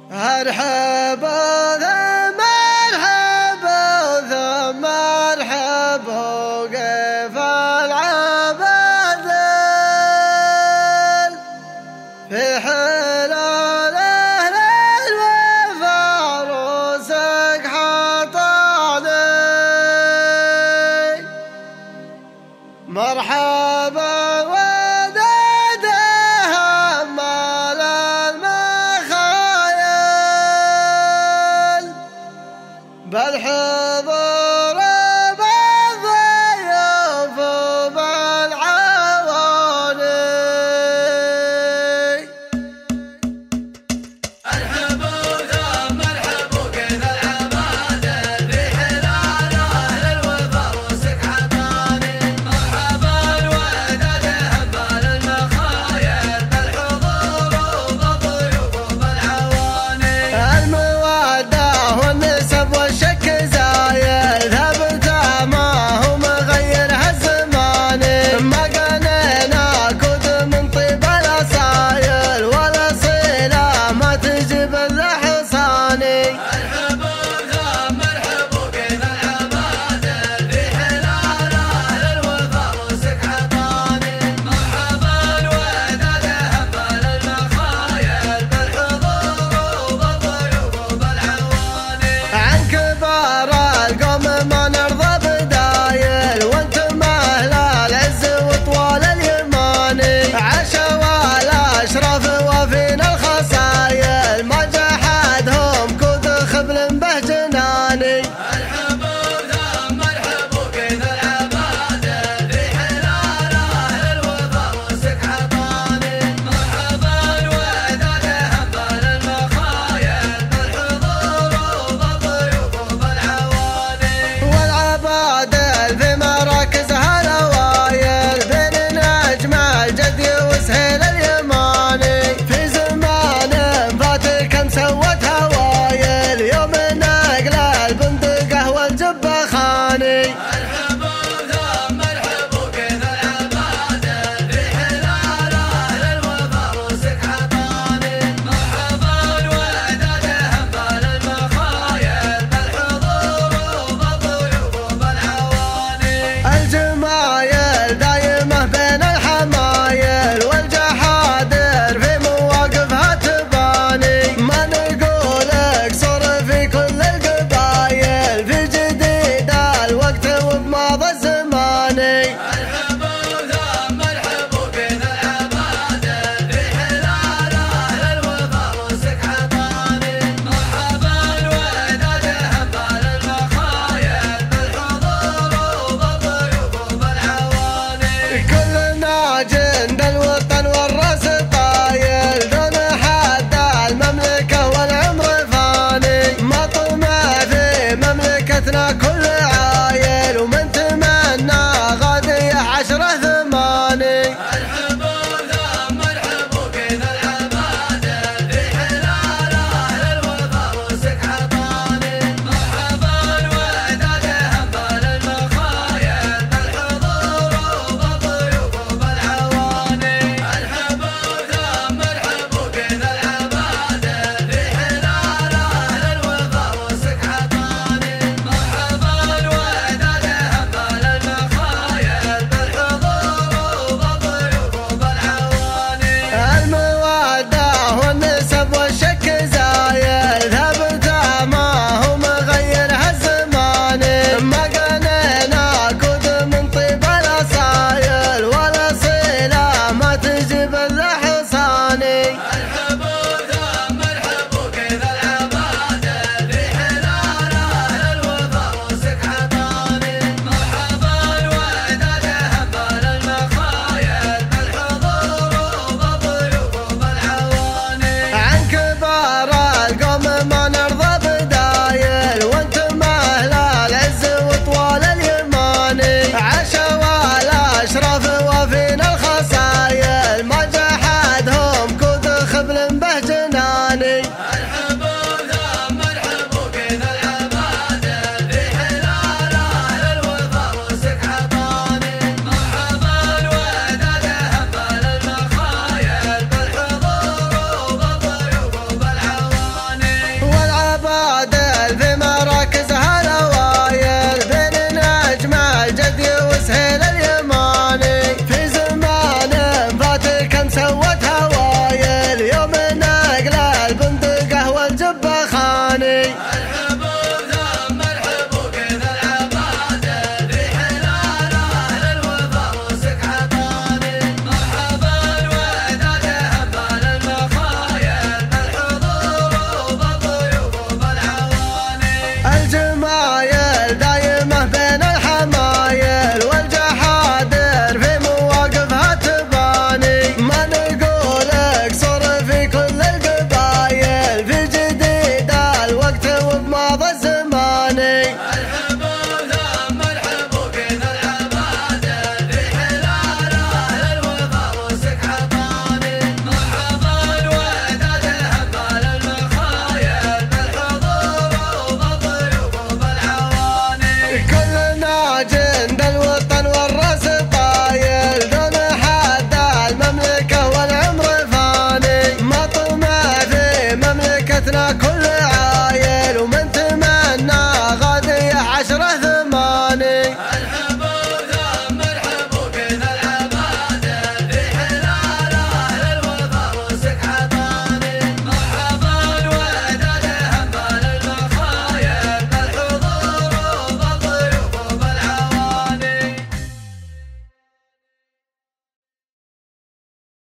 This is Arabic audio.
مرحبا ذا مرحبا ذا مرحبا كيف العبادل في حلال أهل الوفا روسك حطاني مرحبا بالحضور بالضيوف بالعواني مرحبا ذا مرحبا كيف العبادل في حلال أهل الوفا روسك حطاني مرحبا الوداد هبال المخايل بالحضور بالضيوف بالعواني المودة والنسب والشك زايل ثبت ما هو مغير هالزمان ما قنينا كود من طيب الأصايل ولا صيلة ما تجيب الحصاني مرحبا ذا مرحبا كيف العبادل في حلال أهل الوفا روسك حطاني مرحبا الوداد هبال المخايل بالحضور بالضيوف بالعواني عن كبار القوم ما نرضى بدايل وانتم اهل العز وطوال اليماني عاشوا الاشراف وفينا الخصايل ما جحدهم كود خبل به جناني مرحبا ذا مرحبا كيف العبادل في حلال أهل الوفا روسك حطاني مرحبا الوداد هبال المخايل بالحضور بالضيوف بالعواني والعبادل في مراكزها الاوائل بين نجم الجدي وسهيل اليماني في زمان فات كم سوت هوايل يوم نقل البندقه والجبه خاني مرحبا ذا مرحبا كيف العبادل في حلال أهل الوفا روسك حطاني مرحبا الوداد هبال المخايل بالحضور بالضيوف بالعواني الجمايل دايمه بين الحمايل والجحادر في مواقفها تباني ما نقول اقصر في كل القبايل في جديد الوقت وبماضى الزماني مرحبا ذا مرحبا كيف العبادل في حلال أهل الوفا روسك حطاني مرحبا الوداد هبال المخايل بالحضور بالضيوف بالعواني كل ناجند الوطن والراس طايل دون حد المملكة والعمر فاني ما طمع في مملكتنا كل عايل ومن تمنى غادي 10 8 مرحبا ذا مرحبا كيف العبادل في حلال أهل الوفا روسك حطاني مرحبا الوداد هبال المخايل بالحضور بالضيوف بالعواني مرحبا ذا مرحبا كيف العبادل في حلال أهل الوفا روسك حطاني مرحبا الوداد هبال المخايل بالحضور بالضيوف بالعواني المودة والنسب والشك زايل ثبت ما هو مغير هالزمان ما قنينا كود من طيب الأصايل ولا صيلة ما تجيب الحصاني مرحبا ذا مرحبا كيف العبادل في حلال أهل الوفا روسك حطاني مرحبا الوداد هبال المخايل بالحضور بالضيوف بالعواني عن كبار القوم ما نرضى بدايل وانتم اهل العز وطوال اليماني عاشوا الاشراف وفينا الخصايل ما جحدهم كود خبل به جناني